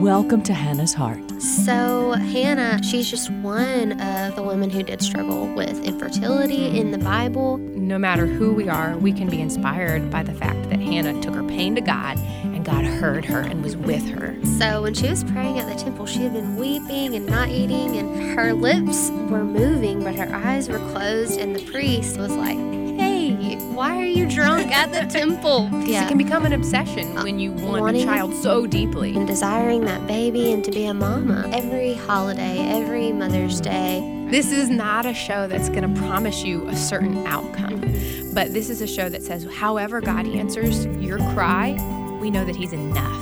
Welcome to Hannah's Heart. So Hannah, she's just one of the women who did struggle with infertility in the Bible. No matter who we are, we can be inspired by the fact that Hannah took her pain to God, and God heard her and was with her. So when she was praying at the temple, she had been weeping and not eating, and her lips were moving, but her eyes were closed, and the priest was like, "Hey, why are you drunk at the temple?" It can become an obsession when you want a child so deeply. And desiring that baby and to be a mama. Every holiday, every Mother's Day. This is not a show that's going to promise you a certain outcome, but this is a show that says, however God answers your cry, we know that He's enough.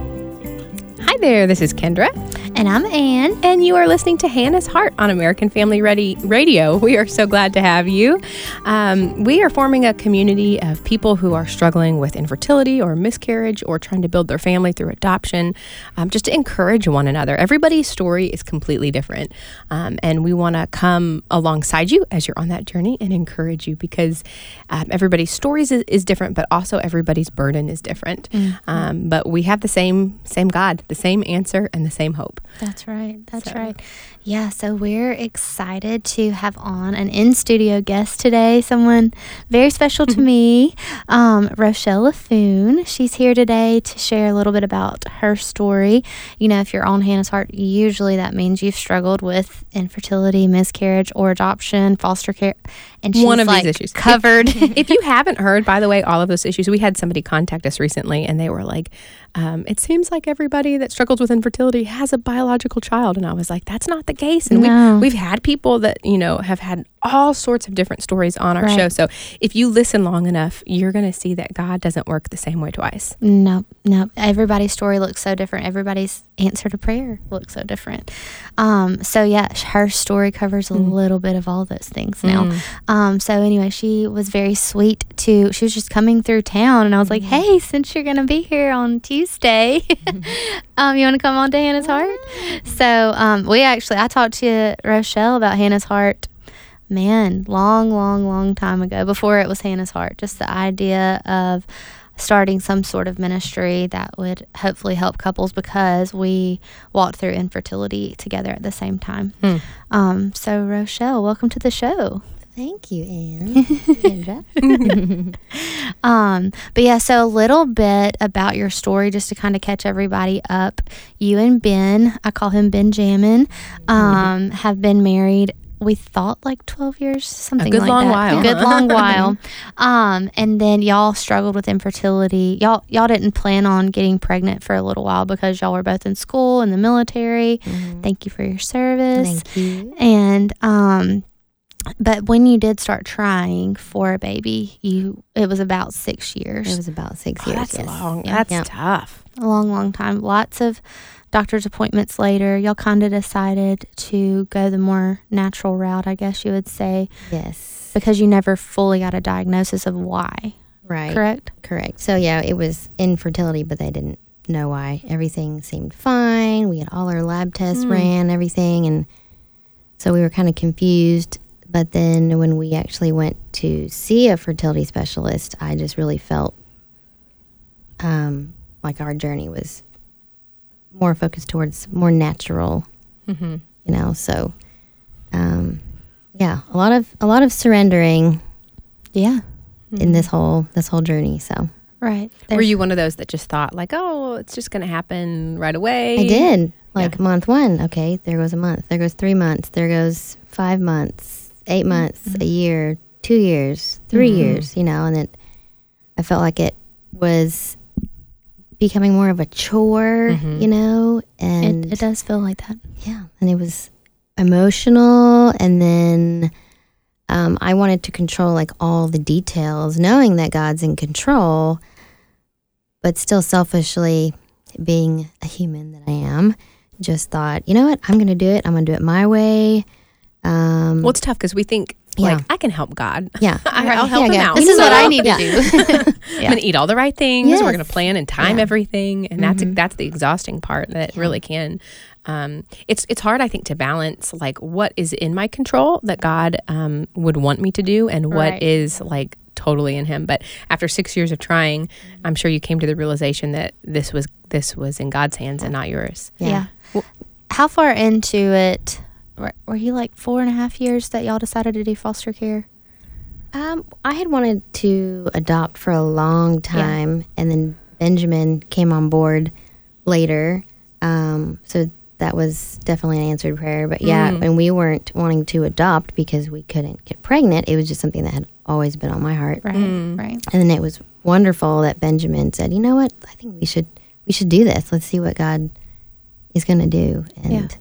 Hi there, this is Kendra. And I'm Ann. And you are listening to Hannah's Heart on American Family Radio. We are so glad to have you. We are forming a community of people who are struggling with infertility or miscarriage or trying to build their family through adoption, just to encourage one another. Everybody's story is completely different. And we want to come alongside you as you're on that journey and encourage you because everybody's stories is different, but also everybody's burden is different. Mm-hmm. But we have the same God, the same answer, and the same hope. That's right. Right. Yeah, so we're excited to have on an in-studio guest today, someone very special to me, Rochelle Laffoon. She's here today to share a little bit about her story. You know, if you're on Hannah's Heart, usually that means you've struggled with infertility, miscarriage, or adoption, foster care. And she's one of these issues covered. If you haven't heard, by the way, all of those issues, we had somebody contact us recently and they were like, it seems like everybody that struggles with infertility has a biological child. And I was like, that's not the case. And we've had people that, have had all sorts of different stories on our show. So if you listen long enough, you're going to see that God doesn't work the same way twice. No. Everybody's story looks so different. Everybody's answer to prayer looks so different. So yeah, her story covers a little bit of all those things now. So anyway, she was very sweet she was just coming through town and I was like, hey, since you're going to be here on Tuesday, you want to come on to Hannah's Heart? So I talked to Rochelle about Hannah's Heart, man, long time ago, before it was Hannah's Heart, just the idea of starting some sort of ministry that would hopefully help couples because we walked through infertility together at the same time. So Rochelle, welcome to the show. Thank you, Ann. But yeah, so a little bit about your story just to kind of catch everybody up. You and Ben, I call him Benjamin, have been married, we thought like 12 years, something like that. A good long while. And then y'all struggled with infertility. Y'all didn't plan on getting pregnant for a little while because y'all were both in school and the military. Thank you for your service. Thank you. And but when you did start trying for a baby, it was about 6 years. It was about 6 years. That's yes. long. That's tough. A long time. Lots of doctor's appointments later. Y'all kind of decided to go the more natural route, I guess you would say. Yes. Because you never fully got a diagnosis of why. Right. Correct. So yeah, it was infertility, but they didn't know why. Everything seemed fine. We had all our lab tests ran, everything, and so we were kind of confused. But then when we actually went to see a fertility specialist, I just really felt like our journey was more focused towards more natural, so a lot of surrendering in this whole journey. So right. Were you one of those that just thought like, oh, it's just going to happen right away? I did. Month 1, okay, there goes a month, there goes 3 months, there goes 5 months, 8 months, a year, 2 years, 3 years, and it, I felt like it was becoming more of a chore, and it does feel like that. Yeah. And it was emotional. And then I wanted to control like all the details, knowing that God's in control, but still selfishly being a human that I am, just thought, you know what, I'm going to do it. I'm going to do it my way. Well, it's tough because we think, I can help God. Yeah. I'll help him out. This is what I need to do. I'm going to eat all the right things. Yes. We're going to plan and time everything. And that's the exhausting part that really can. It's hard, I think, to balance like what is in my control that God would want me to do and what is like totally in him. But after 6 years of trying, I'm sure you came to the realization that this was in God's hands and not yours. Yeah. How far into it were you, like 4.5 years that y'all decided to do foster care? I had wanted to adopt for a long time, and then Benjamin came on board later. So that was definitely an answered prayer. But and we weren't wanting to adopt because we couldn't get pregnant. It was just something that had always been on my heart. Right. Right. And then it was wonderful that Benjamin said, "You know what? I think we should do this. Let's see what God is going to do." And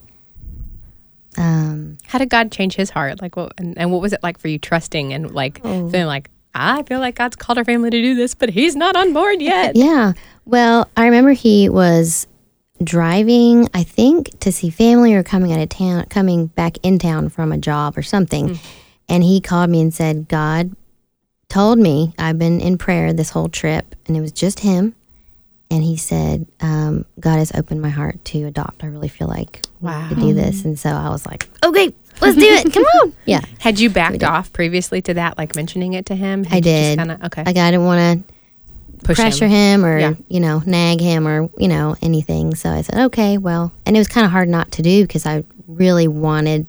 how did God change his heart? Like, what and what was it like for you trusting and like feeling like, I feel like God's called our family to do this, but he's not on board yet? Yeah. Well, I remember he was driving, I think, to see family or coming back in town from a job or something. And he called me and said, God told me, I've been in prayer this whole trip, and it was just him. And he said, God has opened my heart to adopt. I really feel like to do this. And so I was like, okay, let's do it. Come on. Yeah. Had you backed off previously to that, like mentioning it to him? I did. Okay. Like, I didn't want to Push pressure him or, nag him or, anything. So I said, okay, well, and it was kind of hard not to do because I really wanted,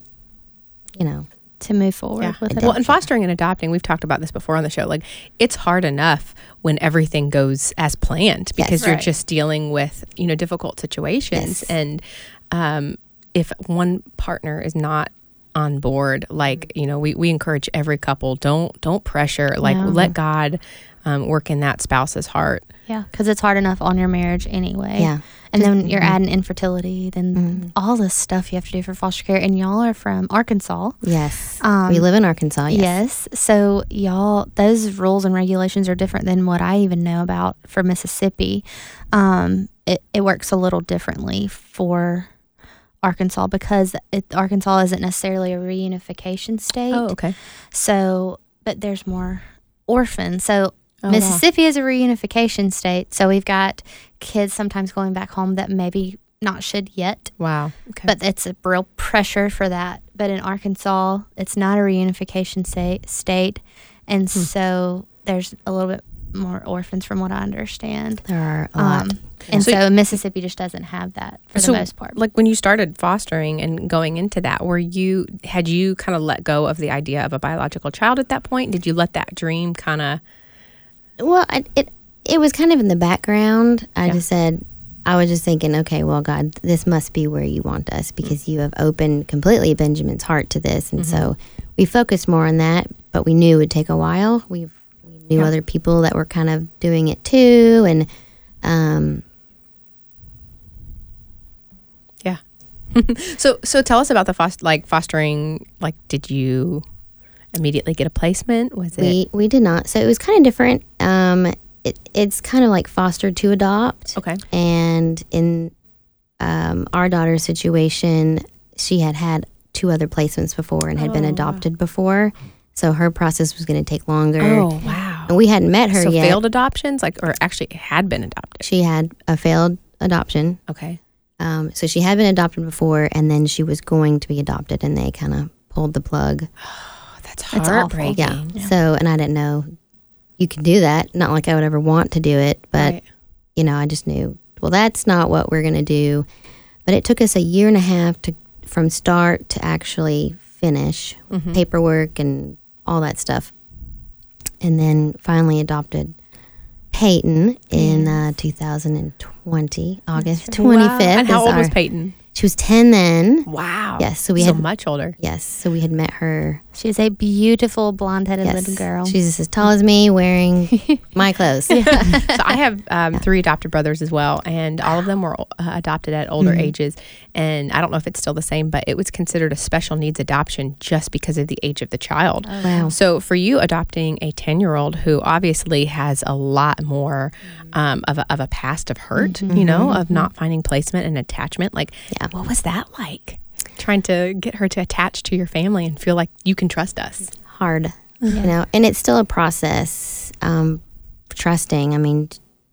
to move forward with it. Well, and fostering and adopting, we've talked about this before on the show. Like, it's hard enough when everything goes as planned because you're just dealing with, difficult situations. And if one partner is not on board, like, we encourage every couple, don't pressure, like let God work in that spouse's heart. Yeah, because it's hard enough on your marriage anyway. Yeah. And then you're adding infertility, then all this stuff you have to do for foster care. And y'all are from Arkansas. Yes. We live in Arkansas, yes. So y'all, those rules and regulations are different than what I even know about for Mississippi. It works a little differently for Arkansas because Arkansas isn't necessarily a reunification state. Oh, okay. So, but there's more orphans. So Mississippi is a reunification state, so we've got kids sometimes going back home that maybe not should yet. Wow. Okay. But it's a real pressure for that. But in Arkansas, it's not a reunification state, and so there's a little bit more orphans from what I understand. There are a lot. And so Mississippi just doesn't have that for the most part. Like when you started fostering and going into that, had you kind of let go of the idea of a biological child at that point? Did you let that dream kind of... Well, it was kind of in the background. I was just thinking, okay, well, God, this must be where you want us because you have opened completely Benjamin's heart to this. And so we focused more on that, but we knew it would take a while. We knew other people that were kind of doing it too. And, So tell us about the fostering. Like, did you immediately get a placement? Was it? We did not. So it was kind of different. It's kind of like foster to adopt. Okay. And in our daughter's situation, she had 2 other placements before and had been adopted before. So her process was going to take longer. Oh, wow. And we hadn't met her yet. So failed adoptions, or actually had been adopted? She had a failed adoption. Okay. So she had been adopted before, and then she was going to be adopted, and they kind of pulled the plug. Oh, that's heartbreaking. Yeah. So, and I didn't know you could do that. Not like I would ever want to do it, but, I just knew, well, that's not what we're going to do. But it took us 1.5 years from start to actually finish paperwork and all that stuff. And then finally adopted Peyton in 2020, August 25th. Wow. And how old was Peyton? She was 10 then. Wow. Yes. So we had much older. Yes. So we had met her. She's a beautiful blonde-headed little girl. She's as tall as me, wearing my clothes. So I have 3 adopted brothers as well, and all of them were adopted at older ages. And I don't know if it's still the same, but it was considered a special needs adoption just because of the age of the child. Oh, wow. So for you adopting a 10-year-old who obviously has a lot more of a past of hurt, of not finding placement and attachment, what was that like? Trying to get her to attach to your family and feel like you can trust us. Hard, and it's still a process. Trusting, I mean,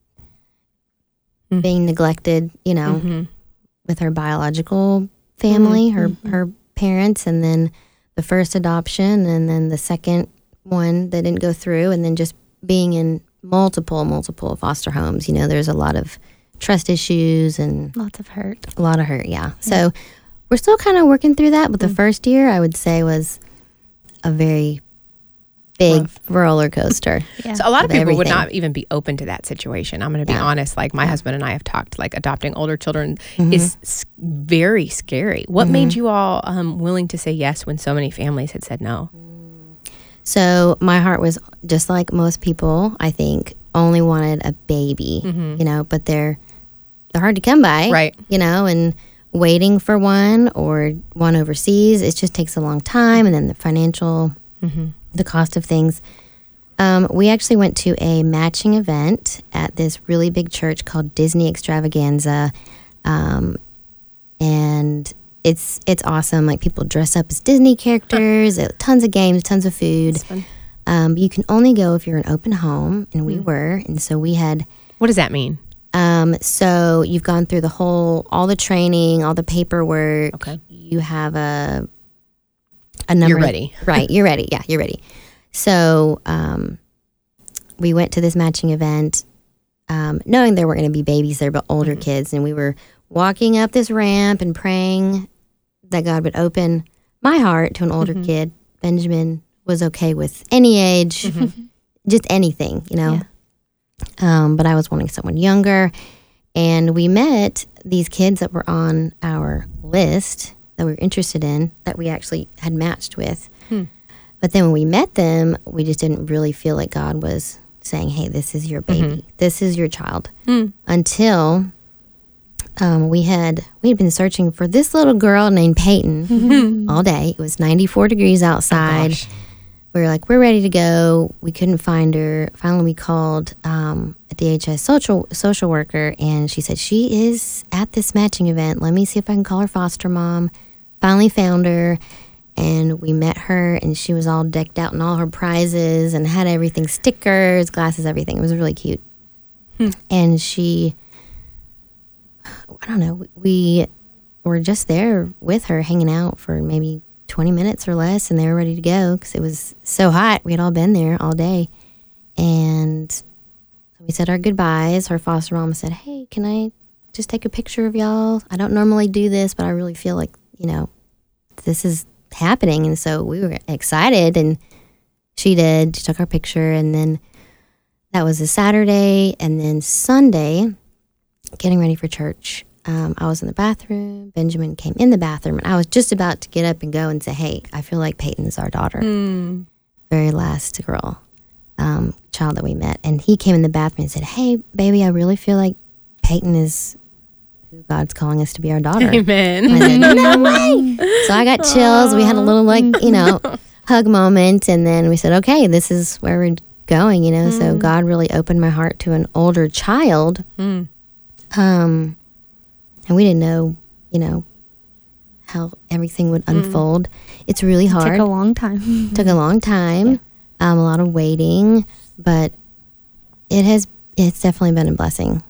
being neglected, with her biological family, her parents, and then the first adoption, and then the second one that didn't go through, and then just being in multiple foster homes, there's a lot of trust issues and Lots of hurt. a lot of hurt. Yeah. So we're still kind of working through that, but the first year I would say was a very big roller coaster. Yeah. So a lot of people would everything. not even be open to that situation. I'm going to be Yeah. honest. Like my husband and I have talked, like adopting older children is very scary. What made you all willing to say yes when so many families had said no? So my heart was just like most people, I think, only wanted a baby, but they're hard to come by, Right. And waiting for one or one overseas, it just takes a long time. And then the financial, the cost of things. We actually went to a matching event at this really big church called Disney Extravaganza. And it's awesome. Like people dress up as Disney characters, tons of games, tons of food. You can only go if you're an open home, and we were. And so we had, What does that mean? so you've gone through all the training, all the paperwork. Okay. You have a number. You're ready. Right. You're ready. Yeah, you're ready. So we went to this matching event, knowing there weren't going to be babies there, but older kids. And we were walking up this ramp and praying that God would open my heart to an older kid. Benjamin was okay with any age, just anything, Yeah. But I was wanting someone younger. And we met these kids that were on our list that we were interested in, that we actually had matched with. But then when we met them, we just didn't really feel like God was saying, hey, this is your baby. This is your child. Until we had been searching for this little girl named Peyton all day. It was 94 degrees outside. We were like, we're ready to go. We couldn't find her. Finally, we called a DHS social worker, and she said, she is at this matching event. Let me see if I can call her foster mom. Finally found her, and we met her, and she was all decked out in all her prizes and had everything, stickers, glasses, everything. It was really cute. And she, I don't know, we were just there with her, hanging out for maybe 20 minutes or less, and they were ready to go because it was so hot. We had all been there all day. And so we said our goodbyes. Her foster mom said, hey, can I just take a picture of y'all? I don't normally do this, but I really feel like, this is happening. And so we were excited, and she did. She took our picture, and then that was a Saturday. And then Sunday, getting ready for church, I was in the bathroom. Benjamin came in the bathroom, and I was just about to get up and go and say, hey, I feel like Peyton's our daughter. Very last girl, child that we met. And he came in the bathroom and said, hey, baby, I really feel like Peyton is who God's calling us to be our daughter. Amen. I said, no way. So I got chills. We had a little hug moment. And then we said, okay, this is where we're going, So God really opened my heart to an older child. And we didn't know, how everything would unfold. It's really hard. Took a long time. Took a long time. A lot of waiting, but it's definitely been a blessing.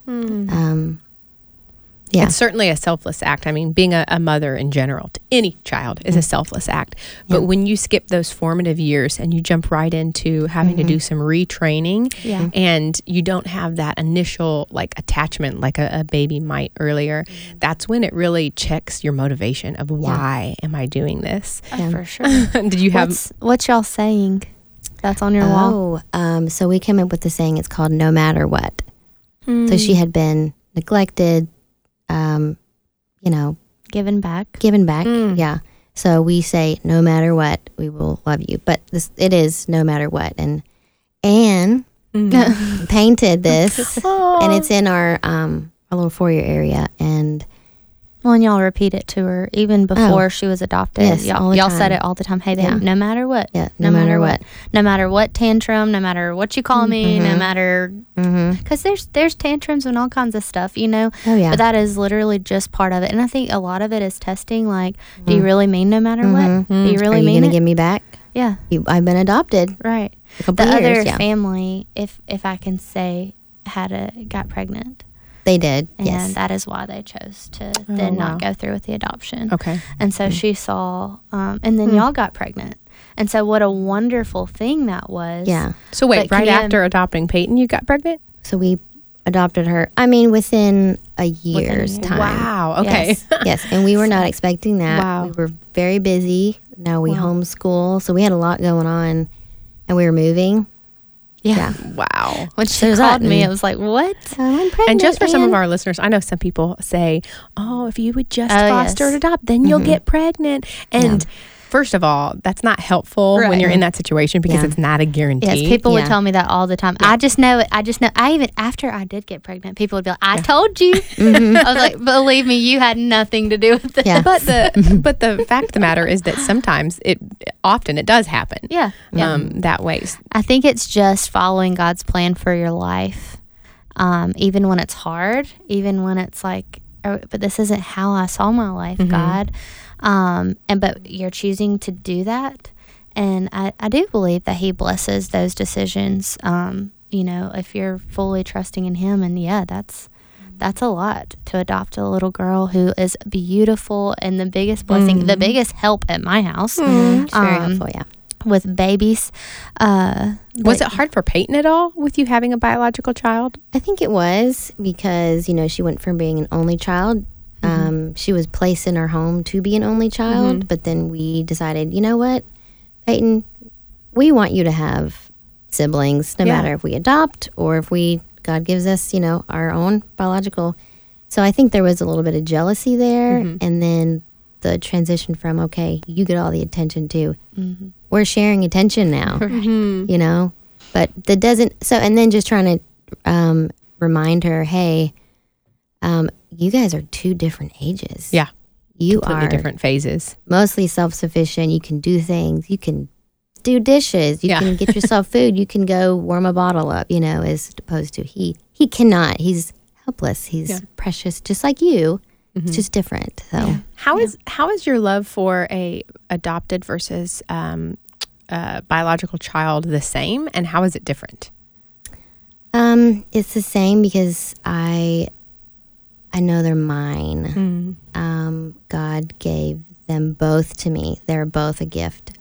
Yeah. It's certainly a selfless act. I mean, being a mother in general to any child is a selfless act. But when you skip those formative years and you jump right into having to do some retraining, and you don't have that initial attachment like a baby might earlier, that's when it really checks your motivation of why am I doing this? For sure. Did you have What's y'all saying that's on your wall? So we came up with the saying, it's called no matter what. So she had been neglected, Giving back. Yeah. So we say, no matter what, we will love you. But it is no matter what. And Anne painted this, and it's in our little foyer area. And y'all repeat it to her even before she was adopted. Yes, all the y'all time. said it all the time. Hey, babe, no matter what. Yeah, no matter what. No matter what tantrum, no matter what you call me, no matter... Because there's tantrums and all kinds of stuff, Oh, yeah. But that is literally just part of it. And I think a lot of it is testing, do you really mean no matter what? Do you really Are you mean going to it? give me back? Yeah. I've been adopted. Right. A couple The years, other yeah. family, if I can say, got pregnant. They did, And yes. that is why they chose to then not go through with the adoption. Okay. And so she saw, and then y'all got pregnant. And so what a wonderful thing that was. Yeah. So wait, But right Cam- after adopting Peyton, you got pregnant? So we adopted her, within a year's year. time. Wow. Okay. Yes, yes. And we were not expecting that. Wow. We were very busy. Now we Wow. homeschool. So we had a lot going on, and we were moving. Yeah. Wow. When she There's called that, me, and- I was like, what? I'm pregnant. And just for some of and- our listeners, I know some people say, "Oh, if you would just Oh, foster yes. and adopt, then you'll get pregnant." And first of all, that's not helpful when Right. you're in that situation because Yeah. it's not a guarantee. Yes, people would Yeah. tell me that all the time. I just know it. I just know. I even, after I did get pregnant, people would be like, I told you. I was like, believe me, you had nothing to do with it. Yeah. But the fact of the matter is that sometimes it does happen. Yeah. That way. I think it's just following God's plan for your life, even when it's hard, even when it's like, oh, but this isn't how I saw my life, God. But you're choosing to do that, and I do believe that He blesses those decisions. If you're fully trusting in Him, and that's a lot to adopt a little girl who is beautiful, and the biggest blessing, the biggest help at my house. It's very helpful, yeah. With babies. Was it hard for Peyton at all with you having a biological child? I think it was because, she went from being an only child. She was placed in our home to be an only child, but then we decided, you know what, Peyton, we want you to have siblings, no matter if we adopt or if God gives us, our own biological. So I think there was a little bit of jealousy there. And then the transition from, okay, you get all the attention too. We're sharing attention now, but that doesn't, and then just trying to remind her, hey, you guys are two different ages. Yeah. You Completely are different phases. mostly self-sufficient. You can do things. You can do dishes. You can get yourself food. You can go warm a bottle up, as opposed to he cannot. He's helpless. He's precious, just like you. It's just different. So How is your love for a adopted versus biological child the same, and how is it different? it's the same because I know they're mine. God gave them both to me. They're both a gift.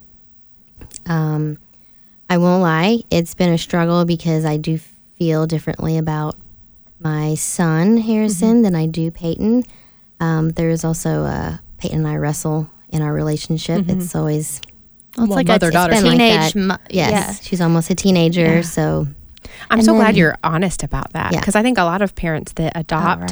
I won't lie. It's been a struggle because I do feel differently about my son, Harrison, than I do Peyton. There is also Peyton and I wrestle in our relationship. It's always It's like mother-daughter. a been like teenage. that. Yes, she's almost a teenager, so I'm And so glad then- you're honest about that, Yeah. because I think a lot of parents that adopt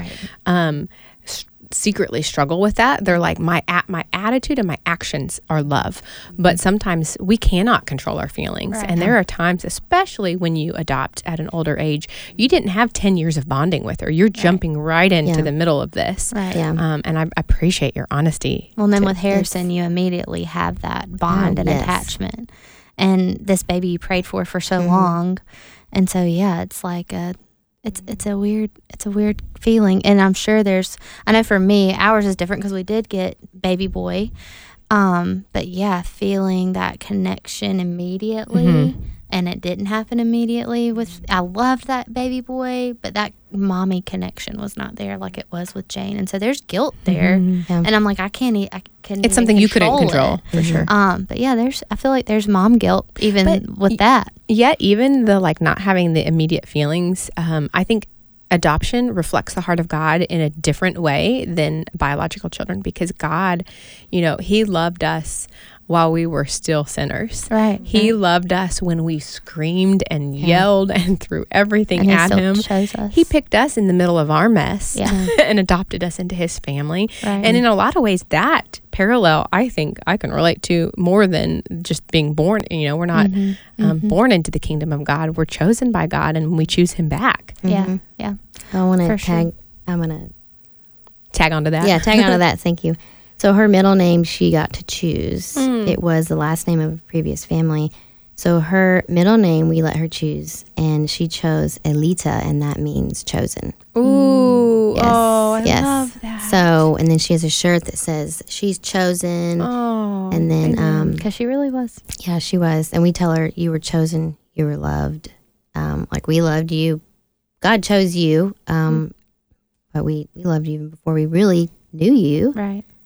secretly struggle with that. They're like, my attitude and my actions are love, but sometimes we cannot control our feelings. Right. And there are times, especially when you adopt at an older age, you didn't have 10 years of bonding with her. You're jumping right into Yeah. the middle of this. Right. yeah. And I appreciate your honesty. Well, and then with Harrison, you immediately have that bond and yes. attachment. And this baby you prayed for so long. And so, yeah, it's like it's a weird feeling. And I'm sure I know for me, ours is different because we did get baby boy. But yeah, feeling that connection immediately. And it didn't happen immediately I loved that baby boy, but that mommy connection was not there like it was with Jane. And so there's guilt there. Yeah. And I'm like, I couldn't It's something you couldn't control, it. for sure. But yeah, I feel like there's mom guilt even But with that. Yet, even the not having the immediate feelings, I think adoption reflects the heart of God in a different way than biological children, because God, He loved us while we were still sinners. Right. He loved us when we screamed and yelled and threw everything And he at still Him. chose us. He picked us in the middle of our mess Yeah. and adopted us into His family. Right. And in a lot of ways, that parallel, I think I can relate to more than just being born. We're not born into the kingdom of God. We're chosen by God, and we choose Him back. Yeah. Yeah. I want to For sure. tag. I'm gonna Tag onto that. tag onto that. Thank you. So her middle name she got to choose. It was the last name of a previous family. So her middle name we let her choose, and she chose Elita, and that means chosen. Ooh. Yes, Oh, I yes. love that. So, and then she has a shirt that says she's chosen. Oh. And then, Because she really was. yeah, she was. And we tell her, you were chosen, you were loved. Like we loved you. God chose you. But we loved you even before we really knew you. Right.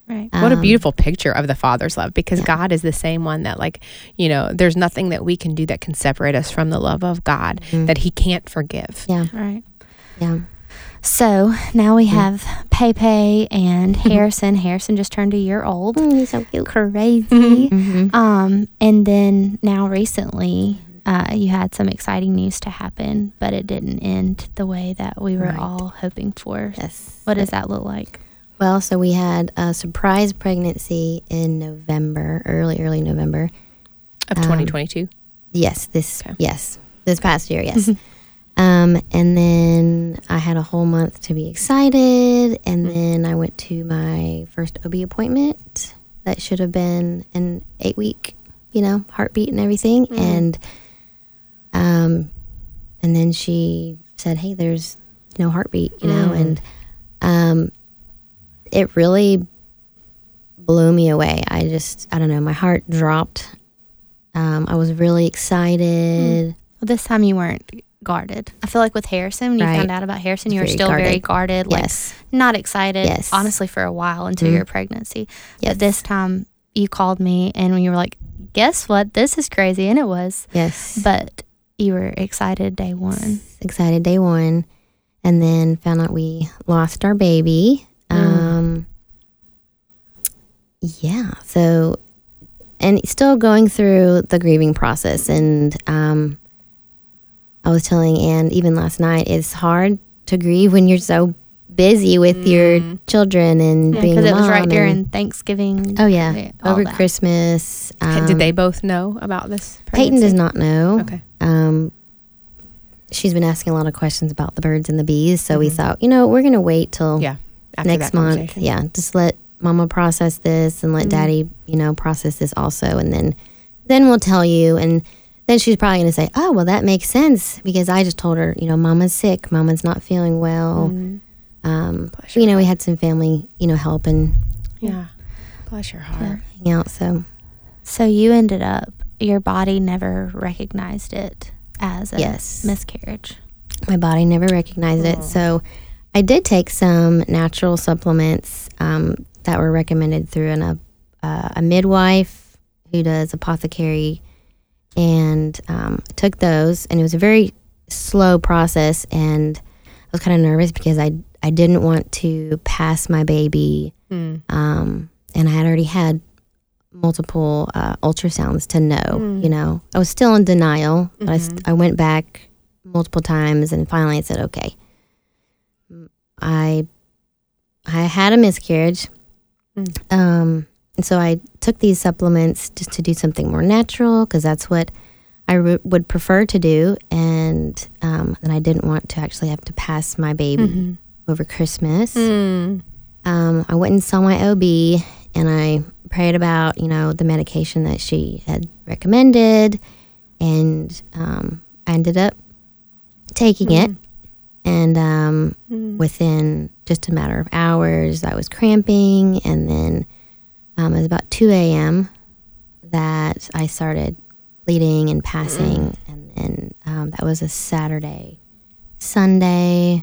Right. What a beautiful picture of the Father's love, because God is the same one that, like, there's nothing that we can do that can separate us from the love of God that he can't forgive. Yeah. Right. Yeah. So now we have Pepe and Harrison. Harrison just turned a year old. He's so cute. Crazy. Mm-hmm. And then now recently, you had some exciting news to happen, but it didn't end the way that we were all hoping for. Yes. What does that look like? Well, so we had a surprise pregnancy in November, early November. Of 2022? Yes, this past year, yes. And then I had a whole month to be excited, and then I went to my first OB appointment. That should have been an 8-week, heartbeat and everything. And then she said, "Hey, there's no heartbeat," and it really blew me away. I don't know, my heart dropped. I was really excited. Well, this time you weren't guarded. I feel like with Harrison, when you found out about Harrison, you were still very guarded, Yes. like not excited, Yes. honestly, for a while into your pregnancy. Yes. But this time you called me and you were like, guess what? This is crazy. And it was. Yes. But you were excited day one. Excited day one. And then found out we lost our baby. Yeah. So, and still going through the grieving process. And I was telling Ann even last night, it's hard to grieve when you're so busy with your children and being a mom. Because it was right during Thanksgiving. Oh, yeah. all Over that. Christmas. Did they both know about this pregnancy? Peyton does not know. Okay. She's been asking a lot of questions about the birds and the bees. So we thought, we're going to wait till After next that month. conversation. Yeah. Just let Mama process this and let Daddy, process this also. And then we'll tell you. And then she's probably going to say, oh, well, that makes sense, because I just told her, Mama's sick. Mama's not feeling well. We had some family, help and Yeah. Bless your heart. hang out. So you ended up, your body never recognized it as a Yes. miscarriage. My body never recognized it. So I did take some natural supplements that were recommended through a midwife who does apothecary, and took those, and it was a very slow process, and I was kind of nervous because I didn't want to pass my baby, and I had already had multiple ultrasounds to know. I was still in denial, but I went back multiple times, and finally I said, okay, I had a miscarriage. And so I took these supplements just to do something more natural, because that's what I would prefer to do. And then I didn't want to actually have to pass my baby over Christmas. I went and saw my OB, and I prayed about, the medication that she had recommended. And I ended up taking it. And within just a matter of hours, I was cramping. And then it was about 2 a.m. that I started bleeding and passing. And then that was a Saturday. Sunday,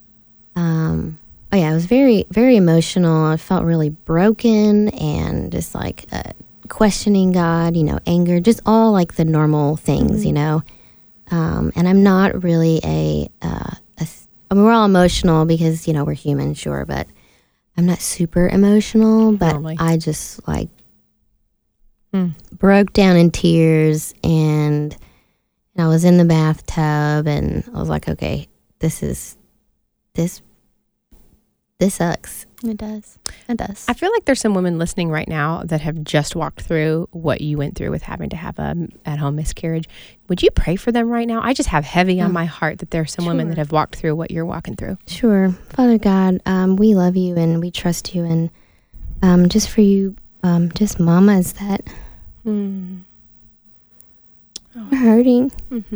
it was very, very emotional. I felt really broken and just like questioning God, anger, just all like the normal things, and I'm not really we're all emotional because, we're human, sure, but I'm not super emotional, but Normally. I just broke down in tears, and I was in the bathtub, and I was like, okay, this sucks. It does. It does. I feel like there's some women listening right now that have just walked through what you went through with having to have a at-home miscarriage. Would you pray for them right now? I just have heavy on my heart that there are some women that have walked through what you're walking through. Sure. Father God, we love you and we trust you, and just for you, just mamas that are hurting.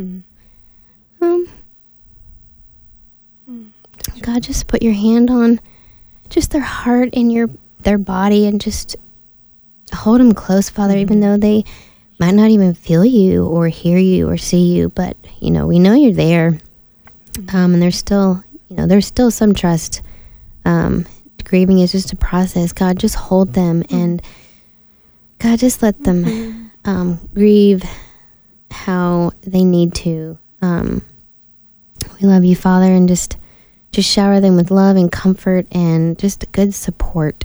God, just put your hand on just their heart and their body, and just hold them close, Father, even though they might not even feel you or hear you or see you, but we know you're there. And there's still some trust grieving is just a process. God, just hold them, and God, just let them grieve how they need to. We love you, Father, and just shower them with love and comfort and just good support.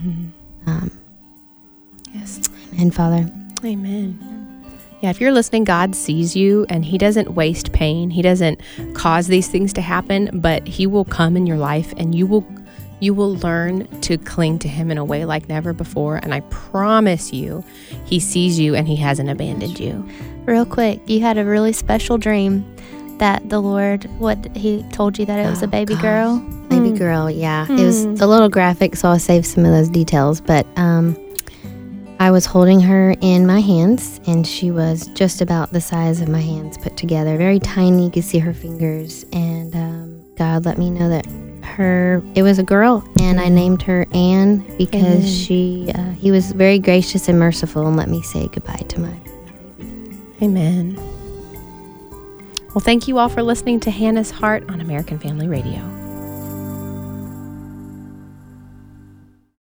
Yes. Amen, Father. Amen. Yeah, if you're listening, God sees you, and he doesn't waste pain. He doesn't cause these things to happen, but he will come in your life, and you will learn to cling to him in a way like never before. And I promise you, he sees you and he hasn't abandoned you. Real quick, you had a really special dream that the Lord, he told you that it was a baby girl? Baby girl, yeah. It was a little graphic, so I'll save some of those details. But I was holding her in my hands, and she was just about the size of my hands put together. Very tiny. You could see her fingers. And God let me know that it was a girl, and I named her Anne because he was very gracious and merciful and let me say goodbye to my baby. Amen. Well, thank you all for listening to Hannah's Heart on American Family Radio.